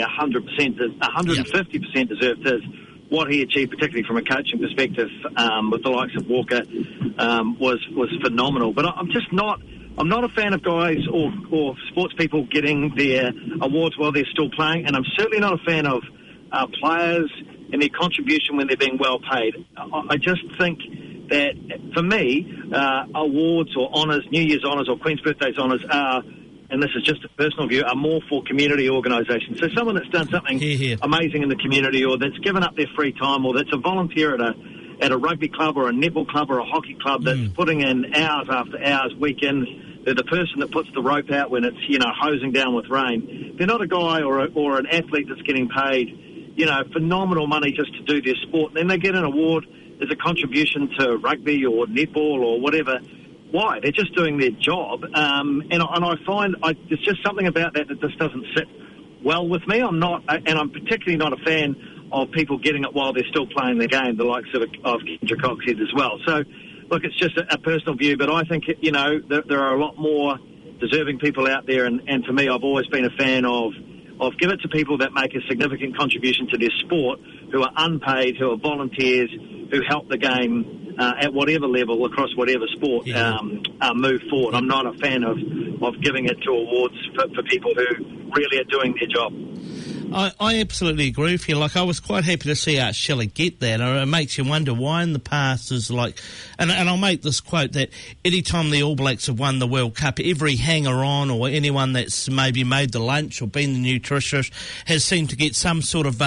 Speaker 5: 150% deserved what he achieved, particularly from a coaching perspective, with the likes of Walker, was phenomenal. But I'm not a fan of guys or sports people getting their awards while they're still playing, and I'm certainly not a fan of players and their contribution when they're being well paid. I just think that, for me, awards or honours, New Year's honours or Queen's Birthdays honours are, and this is just a personal view, are more for community organisations. So someone that's done something amazing in the community, or that's given up their free time, or that's a volunteer at a rugby club or a netball club or a hockey club that's putting in hours after hours, weekends. They're the person that puts the rope out when it's, hosing down with rain. They're not a guy or an athlete that's getting paid, phenomenal money just to do their sport. And then they get an award as a contribution to rugby or netball or whatever. Why? They're just doing their job. And I find there's just something about that just doesn't sit well with me. I'm particularly not a fan of people getting it while they're still playing the game, the likes of Kendra Coxhead as well. So, look, it's just a personal view, but I think, there are a lot more deserving people out there, and for me, I've always been a fan of give it to people that make a significant contribution to their sport, who are unpaid, who are volunteers, who help the game at whatever level, across whatever sport, move forward. I'm not a fan of giving it to awards for people who really are doing their job.
Speaker 1: I absolutely agree with you. Like, I was quite happy to see Arch Jelly get that. It makes you wonder why in the past is like... And I'll make this quote, that any time the All Blacks have won the World Cup, every hanger-on or anyone that's maybe made the lunch or been the nutritionist has seemed to get some sort of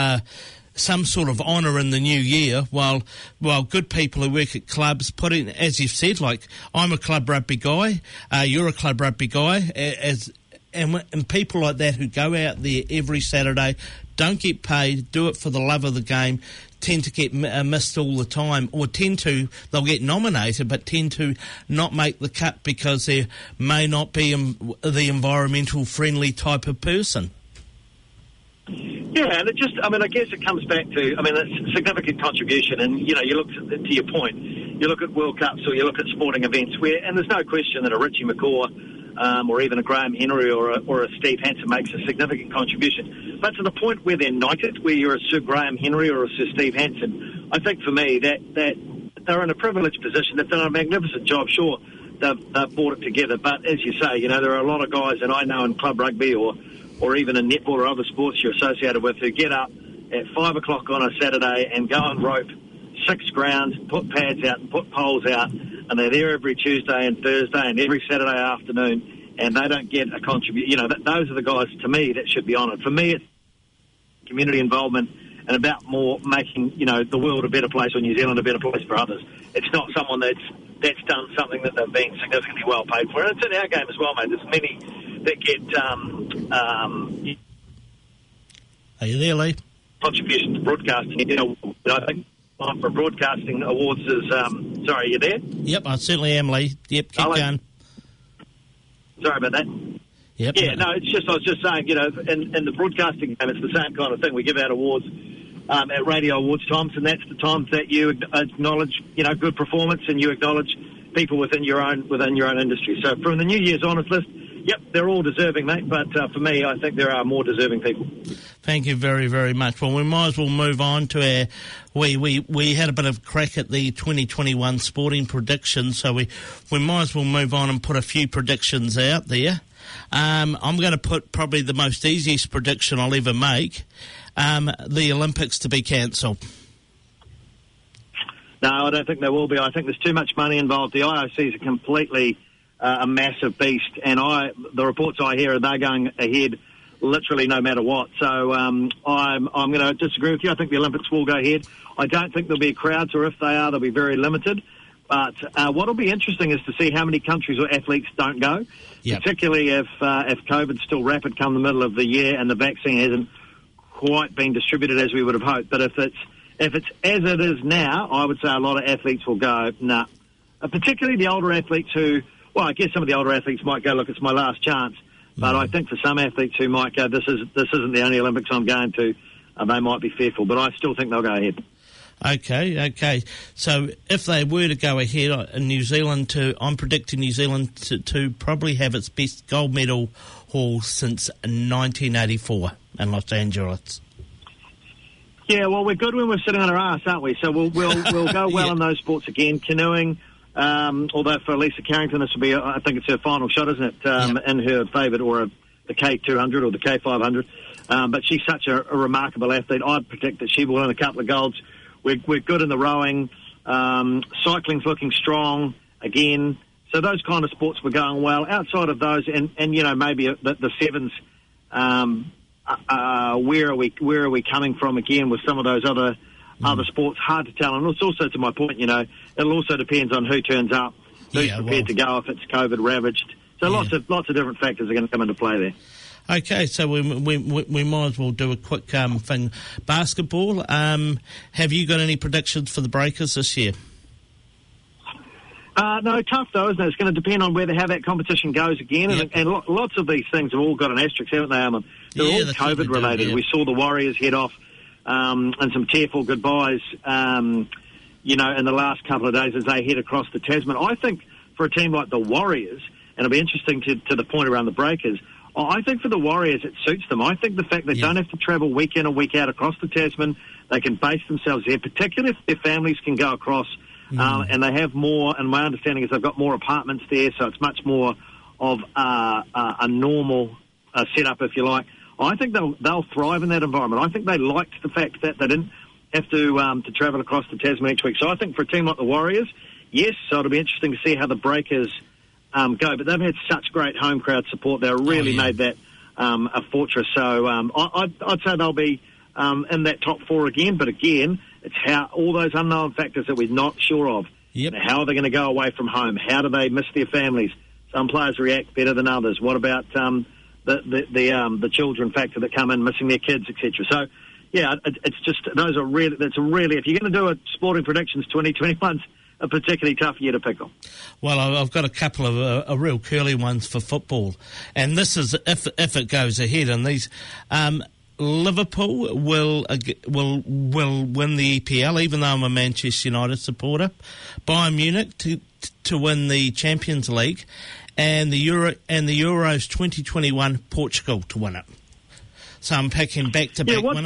Speaker 1: honour in the new year, while good people who work at clubs put in, as you've said, like, I'm a club rugby guy, you're a club rugby guy, and people like that who go out there every Saturday, don't get paid, do it for the love of the game, tend to get missed all the time, or they'll get nominated but tend to not make the cut because they may not be the environmental friendly type of person.
Speaker 5: Yeah, and I guess it comes back to, it's significant contribution, and, you look to your point, you look at World Cups or you look at sporting events and there's no question that a Richie McCaw or even a Graham Henry or a Steve Hansen makes a significant contribution. But to the point where they're knighted, where you're a Sir Graham Henry or a Sir Steve Hansen, I think for me that they're in a privileged position. They've done a magnificent job. Sure, they've brought it together. But as you say, there are a lot of guys that I know in club rugby or even in netball or other sports you're associated with who get up at 5 o'clock on a Saturday and go and rope 6 grounds, put pads out and put poles out, and they're there every Tuesday and Thursday and every Saturday afternoon, and they don't get a contribution. Those are the guys, to me, that should be honoured. For me, it's community involvement and about more making, the world a better place or New Zealand a better place for others. It's not someone that's done something that they've been significantly well paid for. And it's in our game as well, mate. There's many that get...
Speaker 1: Are you there, Lee?
Speaker 5: Contribution to broadcasting. I think for broadcasting awards is... sorry, are you there?
Speaker 1: Yep, I certainly am, Lee. Yep, keep going.
Speaker 5: Sorry about that.
Speaker 1: Yep.
Speaker 5: Yeah, no, I was just saying, in the broadcasting game, it's the same kind of thing. We give out awards at radio awards times, and that's the times that you acknowledge, good performance, and you acknowledge people within your own industry. So from the New Year's honours list, yep, they're all deserving, mate, but for me, I think there are more deserving people.
Speaker 1: Thank you very, very much. Well, we might as well move on to our... We had a bit of a crack at the 2021 sporting predictions, so we might as well move on and put a few predictions out there. I'm going to put probably the most easiest prediction I'll ever make, the Olympics to be cancelled.
Speaker 5: No, I don't think there will be. I think there's too much money involved. The IOC is a completely... a massive beast, and the reports I hear are they're going ahead literally no matter what. So I'm going to disagree with you. I think the Olympics will go ahead. I don't think there'll be crowds, or if they are, they'll be very limited. But what'll be interesting is to see how many countries or athletes don't go, particularly if COVID's still rapid come the middle of the year and the vaccine hasn't quite been distributed as we would have hoped. But if it's as it is now, I would say a lot of athletes will go, nah. Particularly the older athletes who, well, I guess some of the older athletes might go, look, it's my last chance. But I think for some athletes who might go, this isn't the only Olympics I'm going to, they might be fearful. But I still think they'll go ahead.
Speaker 1: Okay. So if they were to go ahead in New Zealand, I'm predicting New Zealand to probably have its best gold medal haul since 1984 in Los Angeles.
Speaker 5: Yeah, well, we're good when we're sitting on our ass, aren't we? So we'll go well in those sports again. Canoeing, although for Lisa Carrington, this will be, I think it's her final shot, isn't it, in her favourite, or the K200 or the K500. But she's such a remarkable athlete. I'd predict that she will win a couple of golds. We're good in the rowing. Cycling's looking strong again. So those kind of sports were going well. Outside of those, and maybe the sevens, where are we coming from again with some of those other sports? Hard to tell. And it's also, to my point, it'll also depends on who turns up, who's prepared to go if it's COVID ravaged. So lots of different factors are going to come into play there.
Speaker 1: Okay, so we might as well do a quick thing. Basketball, have you got any predictions for the Breakers this year?
Speaker 5: No, tough though, isn't it? It's going to depend on how that competition goes again. And lots of these things have all got an asterisk, haven't they? They're all COVID related. We saw the Warriors head off and some tearful goodbyes, in the last couple of days as they head across the Tasman. I think for a team like the Warriors, and it'll be interesting to the point around the Breakers, I think for the Warriors it suits them. I think the fact they don't have to travel week in and week out across the Tasman, they can base themselves there, particularly if their families can go across. And they have more, and my understanding is they've got more apartments there, so it's much more of a normal setup, if you like. I think they'll thrive in that environment. I think they liked the fact that they didn't have to travel across the Tasman each week. So I think for a team like the Warriors, yes, so it'll be interesting to see how the Breakers go. But they've had such great home crowd support. They've really made that a fortress. So I'd say they'll be in that top four again. But again, it's how all those unknown factors that we're not sure of. How are they going to go away from home? How do they miss their families? Some players react better than others. What about the children factor that come in, missing their kids, etc. So, it's just those are really. That's really, if you're going to do a sporting predictions, 2021's a particularly tough year to pick on.
Speaker 1: Well, I've got a couple of real curly ones for football, and this is if it goes ahead. And these. Liverpool will win the EPL, even though I'm a Manchester United supporter. Bayern Munich to win the Champions League, and the Euros 2021 Portugal to win it. So I'm picking back-to-back winners.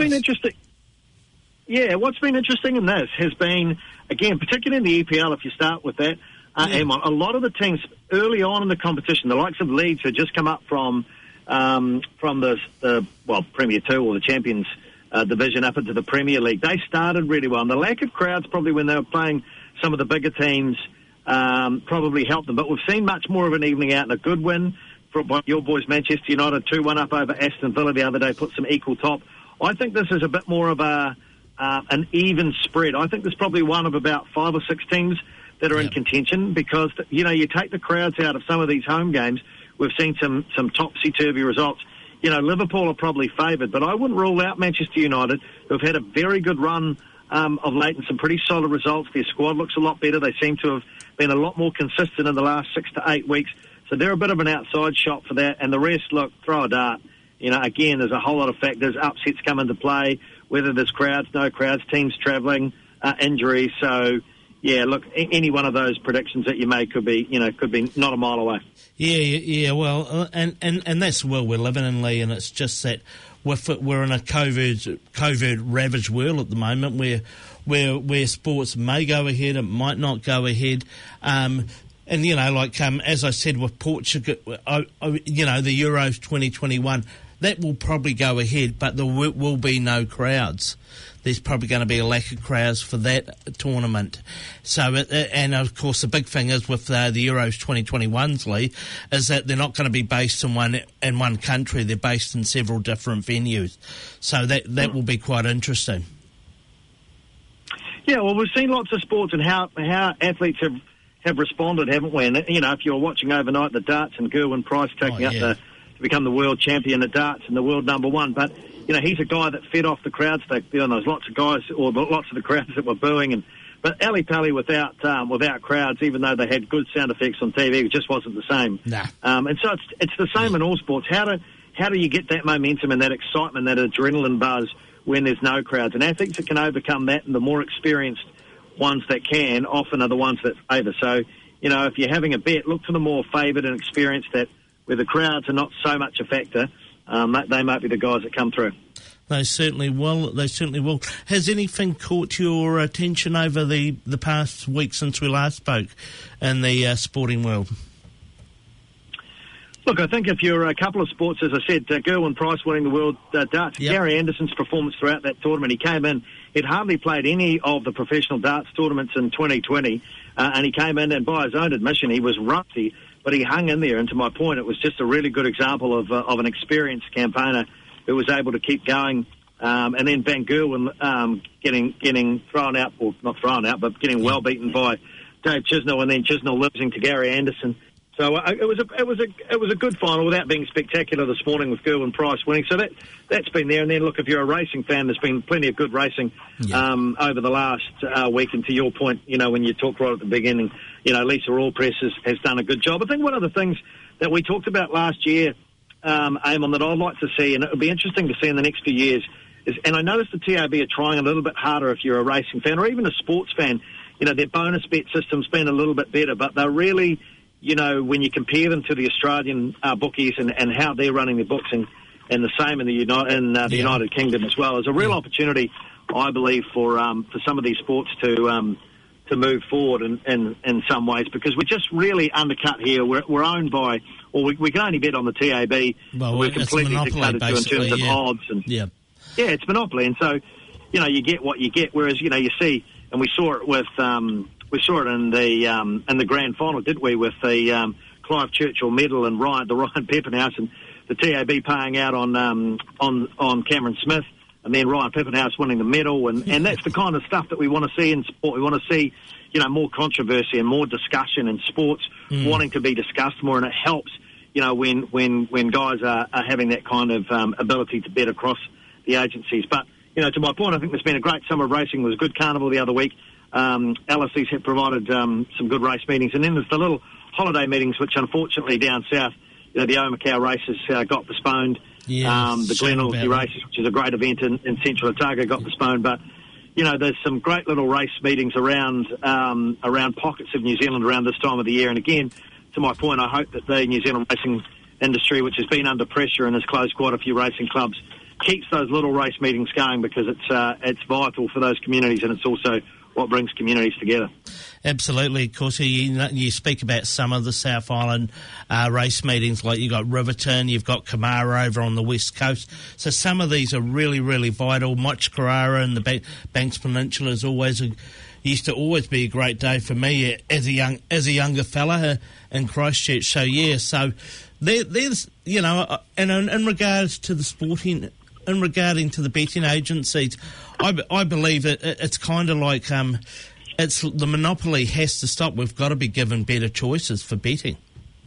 Speaker 1: What's been interesting in this has been, again, particularly in the EPL, if you start with that, Amon, a lot of the teams early on in the competition, the likes of Leeds, who had just come up from the Premier 2 or the Champions division up into the Premier League. They started really well. And the lack of crowds probably when they were playing some of the bigger teams probably helped them. But we've seen much more of an evening out and a good win for your boys Manchester United, 2-1 up over Aston Villa the other day, put some equal top. I think this is a bit more of an even spread. I think there's probably one of about 5 or 6 teams that are in contention because, you take the crowds out of some of these home games. We've seen some topsy-turvy results. Liverpool are probably favoured, but I wouldn't rule out Manchester United, who've had a very good run of late and some pretty solid results. Their squad looks a lot better. They seem to have been a lot more consistent in the last 6 to 8 weeks. So they're a bit of an outside shot for that. And the rest, look, throw a dart. Again, there's a whole lot of factors. Upsets come into play, whether there's crowds, no crowds, teams travelling, injuries. So, look, any one of those predictions that you make could be not a mile away. Well, and that's the world we're living in, Lee, and it's just that we're in a COVID ravaged world at the moment where sports may go ahead, it might not go ahead. And, as I said with Portugal, the Euros 2021, that will probably go ahead, but there will be no crowds. There's probably going to be a lack of crowds for that tournament. So, and of course, the big thing is with the Euros 2021s, Lee, is that they're not going to be based in one country. They're based in several different venues. So that will be quite interesting.
Speaker 5: Yeah, well, we've seen lots of sports and how athletes have responded, haven't we? And, you know, if you're watching overnight the darts and Gerwyn Price taking up to become the world champion at darts and the world number one. But, you know, he's a guy that fed off the crowds. There's lots of guys, or lots of the crowds that were booing. But Ali Pali without crowds, even though they had good sound effects on TV, it just wasn't the same.
Speaker 1: Nah.
Speaker 5: And so it's the same in all sports. How do you get that momentum and that excitement, that adrenaline buzz when there's no crowds? And athletes that can overcome that, and the more experienced ones that can, often are the ones that favour. So, you know, if you're having a bet, look for the more favoured and experienced, that where the crowds are not so much a factor. They might be the guys that come through.
Speaker 1: They certainly will. They certainly will. Has anything caught your attention over the past week since we last spoke in the sporting world?
Speaker 5: Look, I think if you're a couple of sports, as I said, Gerwyn Price winning the world darts,
Speaker 1: yep.
Speaker 5: Gary Anderson's performance throughout that tournament, he came in, he'd hardly played any of the professional darts tournaments in 2020, and he came in, and by his own admission, he was rusty, but he hung in there. And to my point, it was just a really good example of an experienced campaigner who was able to keep going. And then Van Gerwen getting thrown out, or not thrown out, but getting well beaten by Dave Chisnell, and then Chisnell losing to Gary Anderson. So it was a good final without being spectacular this morning, with Gerwyn Price winning. So that's been there. And then look, if you're a racing fan, there's been plenty of good racing over the last week. And to your point, you know, when you talked right at the beginning, you know, Lisa Allpress has done a good job. I think one of the things that we talked about last year, Eamon, that I'd like to see, and it would be interesting to see in the next few years, is, and I noticed the TAB are trying a little bit harder if you're a racing fan or even a sports fan. You know, their bonus bet system's been a little bit better, but they're really, you know, when you compare them to the Australian bookies and how they're running their books, and the same in the United Kingdom as well, there's a real opportunity, I believe, for some of these sports to move forward in some ways, because we're just really undercut here. We're owned by, or we can only bet on the TAB.
Speaker 1: Well,
Speaker 5: we're completely dictated to in terms of odds. And yeah, it's monopoly, and so, you know, you get what you get. Whereas, you know, you see, and we saw it with. We saw it in the grand final, didn't we, with the Clive Churchill medal and the Ryan Peppenhouse, and the TAB paying out on Cameron Smith, and then Ryan Peppenhouse winning the medal, and that's the kind of stuff that we want to see in sport. We want to see, you know, more controversy and more discussion in sports, wanting to be discussed more, and it helps, you know, when guys are having that kind of ability to bet across the agencies. But, you know, to my point, I think there's been a great summer of racing. There was a good carnival the other week. LSE's have provided some good race meetings, and then there's the little holiday meetings, which unfortunately down south, you know, the Omacau races got postponed. The Glen Aussie races, which is a great event in Central Otago, got postponed. But, you know, there's some great little race meetings around pockets of New Zealand around this time of the year. And again, to my point, I hope that the New Zealand racing industry, which has been under pressure and has closed quite a few racing clubs, keeps those little race meetings going, because it's vital for those communities, and it's also what brings communities together.
Speaker 1: Absolutely. Of course, you speak about some of the South Island race meetings, like you've got Riverton, you've got Kamara over on the west coast. So some of these are really, really vital. Moch Carrara and the Banks Peninsula used to always be a great day for me as a younger fella in Christchurch. So yeah, so there's, you know, and in regards to the sporting, in regarding to the betting agencies, I believe it's kind of like it's the monopoly has to stop. We've got to be given better choices for betting.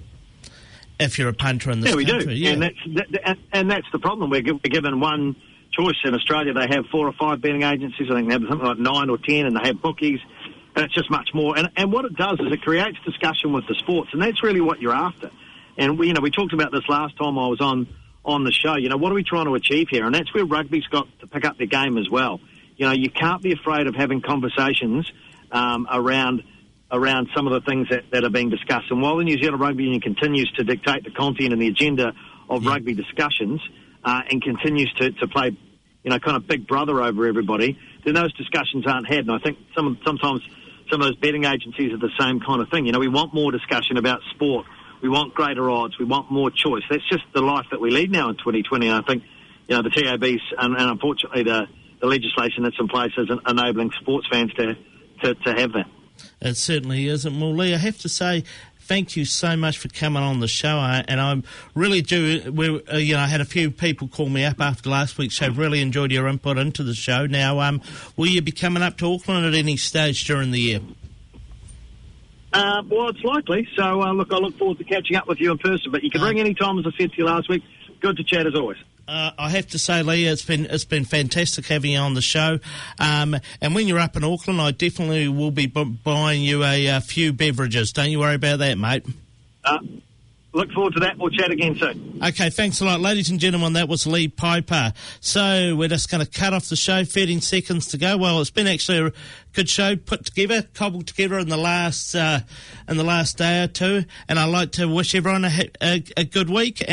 Speaker 1: If you're a punter in this country,
Speaker 5: yeah, we do, and that's the problem. We're given one choice in Australia. They have 4 or 5 betting agencies. I think they have something like 9 or 10, and they have bookies, and it's just much more. And what it does is it creates discussion with the sports, and that's really what you're after. And we talked about this last time I was on the show. You know, what are we trying to achieve here? And that's where rugby's got to pick up their game as well. You know, you can't be afraid of having conversations around some of the things that are being discussed. And while the New Zealand Rugby Union continues to dictate the content and the agenda of rugby discussions and continues to play, you know, kind of big brother over everybody, then those discussions aren't had. And I think sometimes some of those betting agencies are the same kind of thing. You know, we want more discussion about sport. We want greater odds. We want more choice. That's just the life that we lead now in 2020. And I think, you know, the TABs and unfortunately the legislation that's in place isn't enabling sports fans to have that.
Speaker 1: It certainly isn't. Well, Lee, I have to say, thank you so much for coming on the show, and I really do. I had a few people call me up after last week's show. Really enjoyed your input into the show. Now, will you be coming up to Auckland at any stage during the year?
Speaker 5: Well, it's likely. So, look, I look forward to catching up with you in person. But you can ring any time, as I said to you last week. Good to chat as always.
Speaker 1: I have to say, Lee, it's been fantastic having you on the show. And when you're up in Auckland, I definitely will be buying you a few beverages. Don't you worry about that, mate.
Speaker 5: Look forward to that. We'll chat again soon.
Speaker 1: Okay, thanks a lot. Ladies and gentlemen, that was Lee Piper. So we're just going to cut off the show, 13 seconds to go. Well, it's been actually a good show put together, cobbled together in the last day or two. And I'd like to wish everyone a good week.